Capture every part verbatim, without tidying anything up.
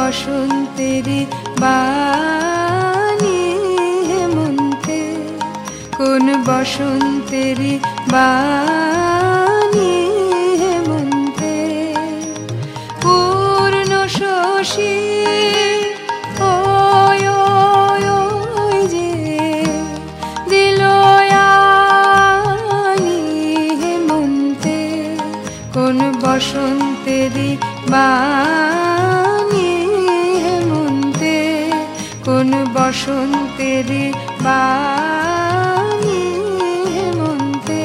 বসন্তেরি বাণী হেমন্তে, কোন বসন্তেরি বাণী হেমন্তে। পূর্ণ শশী ওই ওই ওই যে দিল আনি হেমন্তে, কোন বসন্তেরি বাণী হেমন্তে, কোন বসন্তেরি বাণী হেমন্তে।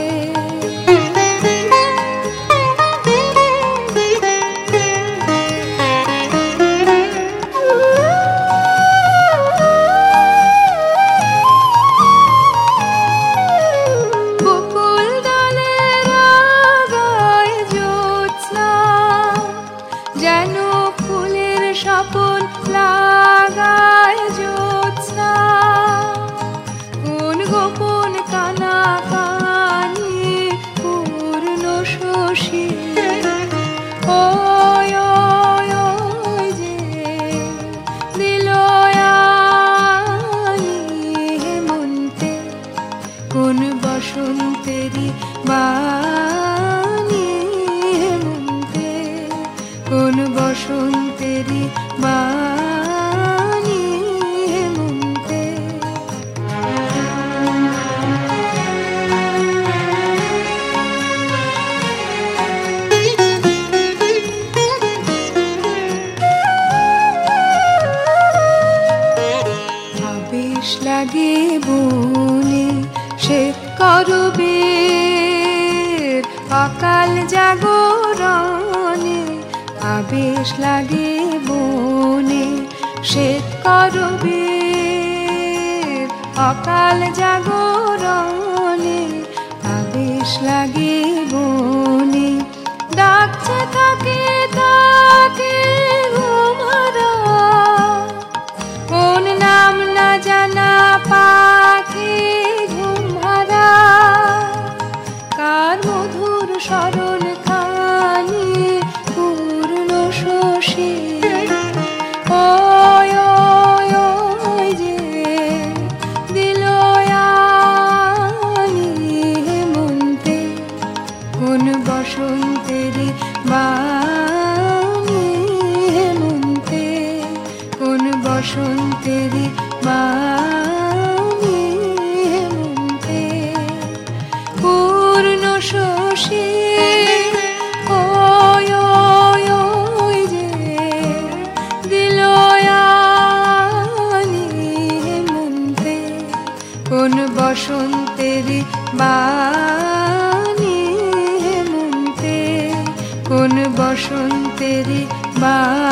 বকুল ডালের আগায় জ্যোৎস্না, যেন ফুলের স্বপন লাগায় জ্যোৎস্না। কোন গোপন কানা কানি পূর্ণ শশী ওই ওই ওই যে দিল আনি হেমন্তে, কোন বসন্তেরি বাণী হেমন্তে, কোন বসন্তেরি বাণী হেমন্তে। আবেশ লাগে বনে সে করবের অকাল জাগরণে, আবেশ লাগে বনে সে করবের অকাল জাগরণে, আবেশ লাগে বনে। ডাকছে তাকে তাকে ঘুমহারা, কোন নাম না জানা পাখি ঘুমহারা। কার মধুর স্মরণ খানি পূর্ণ শশী ওই ওই ওই যে দিল আনি হেমন্তে, কোন বসন্তেরি বাণী হেমন্তে, কোন বসন্তেরি বাণী হেমন্তে। পূর্ণ শশী ওই ওই ওই যে দিল আনি হেমন্তে, কোন বসন্তেরি বাণী হেমন্তে, কোন বসন্তেরি বাণী।